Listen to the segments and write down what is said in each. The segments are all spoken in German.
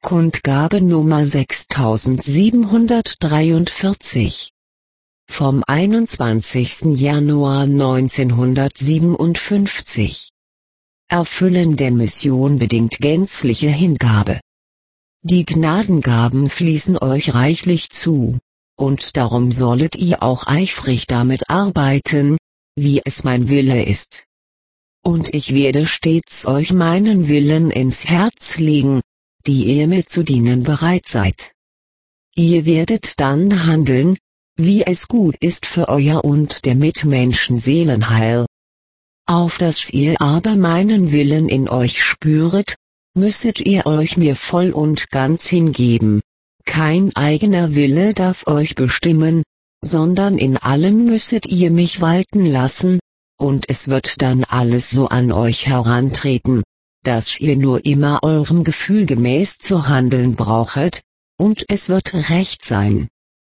Kundgabe Nummer 6743. Vom 21. Januar 1957. Erfüllen der Mission bedingt gänzliche Hingabe. Die Gnadengaben fließen euch reichlich zu, und darum sollet ihr auch eifrig damit arbeiten, wie es mein Wille ist. Und ich werde stets euch meinen Willen ins Herz legen, die ihr mir zu dienen bereit seid. Ihr werdet dann handeln, wie es gut ist für euer und der Mitmenschen Seelenheil. Auf dass ihr aber meinen Willen in euch spüret, müsset ihr euch mir voll und ganz hingeben. Kein eigener Wille darf euch bestimmen, sondern in allem müsset ihr mich walten lassen, und es wird dann alles so an euch herantreten, dass ihr nur immer eurem Gefühl gemäß zu handeln brauchet, und es wird recht sein.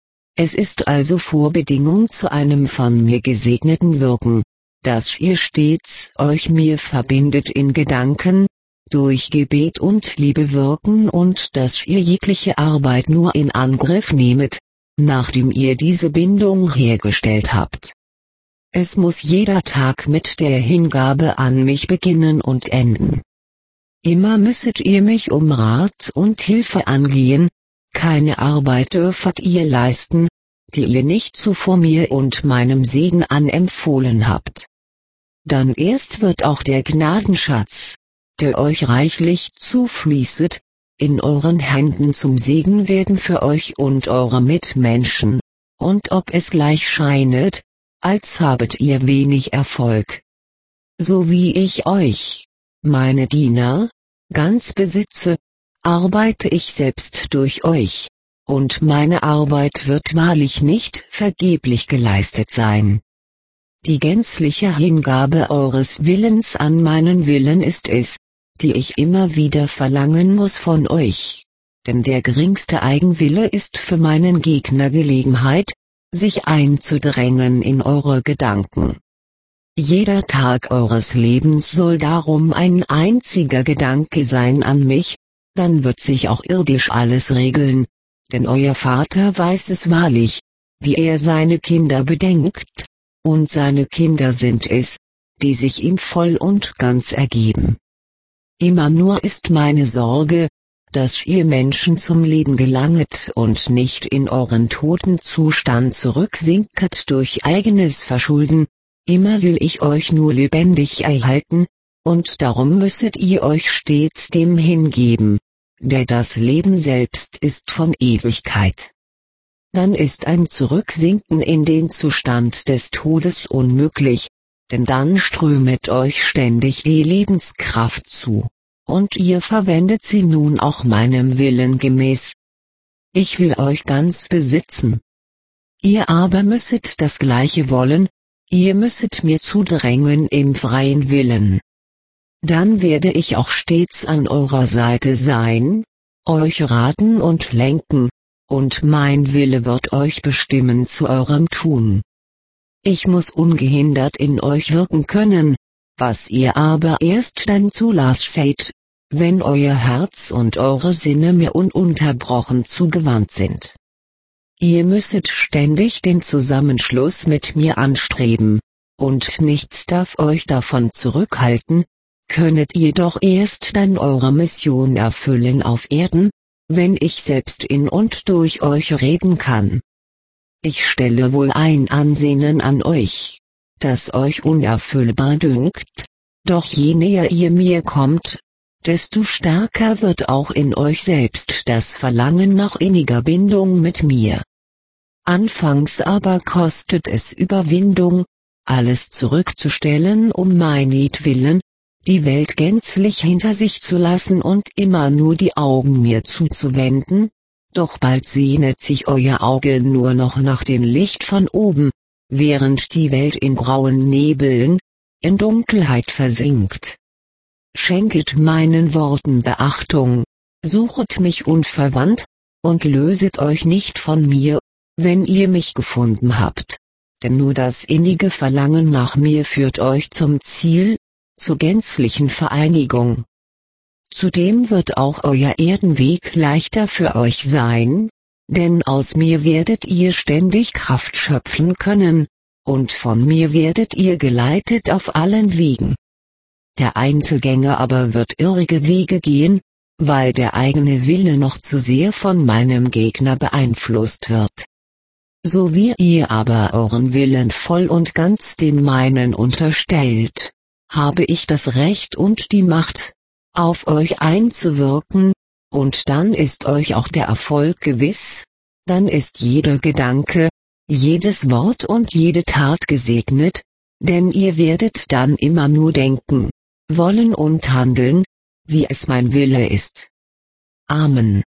Es ist also Vorbedingung zu einem von mir gesegneten Wirken, dass ihr stets euch mir verbindet in Gedanken, durch Gebet und Liebe wirken und dass ihr jegliche Arbeit nur in Angriff nehmet, nachdem ihr diese Bindung hergestellt habt. Es muss jeder Tag mit der Hingabe an mich beginnen und enden. Immer müsset ihr mich um Rat und Hilfe angehen, keine Arbeit dürfet ihr leisten, die ihr nicht zuvor mir und meinem Segen anempfohlen habt. Dann erst wird auch der Gnadenschatz, der euch reichlich zufließet, in euren Händen zum Segen werden für euch und eure Mitmenschen, und ob es gleich scheinet, als habet ihr wenig Erfolg. So wie ich euch, meine Diener, ganz besitze, arbeite ich selbst durch euch, und meine Arbeit wird wahrlich nicht vergeblich geleistet sein. Die gänzliche Hingabe eures Willens an meinen Willen ist es, die ich immer wieder verlangen muss von euch, denn der geringste Eigenwille ist für meinen Gegner Gelegenheit, sich einzudrängen in eure Gedanken. Jeder Tag eures Lebens soll darum ein einziger Gedanke sein an mich, dann wird sich auch irdisch alles regeln, denn euer Vater weiß es wahrlich, wie er seine Kinder bedenkt, und seine Kinder sind es, die sich ihm voll und ganz ergeben. Immer nur ist meine Sorge, dass ihr Menschen zum Leben gelanget und nicht in euren toten Zustand zurücksinket durch eigenes Verschulden. Immer will ich euch nur lebendig erhalten, und darum müsset ihr euch stets dem hingeben, der das Leben selbst ist von Ewigkeit. Dann ist ein Zurücksinken in den Zustand des Todes unmöglich, denn dann strömet euch ständig die Lebenskraft zu, und ihr verwendet sie nun auch meinem Willen gemäß. Ich will euch ganz besitzen. Ihr aber müsset das Gleiche wollen, ihr müsset mir zudrängen im freien Willen. Dann werde ich auch stets an eurer Seite sein, euch raten und lenken, und mein Wille wird euch bestimmen zu eurem Tun. Ich muss ungehindert in euch wirken können, was ihr aber erst dann zulasset, wenn euer Herz und eure Sinne mir ununterbrochen zugewandt sind. Ihr müsset ständig den Zusammenschluss mit mir anstreben, und nichts darf euch davon zurückhalten, könnet ihr doch erst dann eure Mission erfüllen auf Erden, wenn ich selbst in und durch euch reden kann. Ich stelle wohl ein Ansehen an euch, das euch unerfüllbar dünkt, doch je näher ihr mir kommt, desto stärker wird auch in euch selbst das Verlangen nach inniger Bindung mit mir. Anfangs aber kostet es Überwindung, alles zurückzustellen um meinetwillen, die Welt gänzlich hinter sich zu lassen und immer nur die Augen mir zuzuwenden, doch bald sehnet sich euer Auge nur noch nach dem Licht von oben, während die Welt in grauen Nebeln, in Dunkelheit versinkt. Schenket meinen Worten Beachtung, suchet mich unverwandt, und löset euch nicht von mir, wenn ihr mich gefunden habt, denn nur das innige Verlangen nach mir führt euch zum Ziel, zur gänzlichen Vereinigung. Zudem wird auch euer Erdenweg leichter für euch sein, denn aus mir werdet ihr ständig Kraft schöpfen können, und von mir werdet ihr geleitet auf allen Wegen. Der Einzelgänger aber wird irrige Wege gehen, weil der eigene Wille noch zu sehr von meinem Gegner beeinflusst wird. So wie ihr aber euren Willen voll und ganz dem meinen unterstellt, habe ich das Recht und die Macht, auf euch einzuwirken, und dann ist euch auch der Erfolg gewiss, dann ist jeder Gedanke, jedes Wort und jede Tat gesegnet, denn ihr werdet dann immer nur denken, wollen und handeln, wie es mein Wille ist. Amen.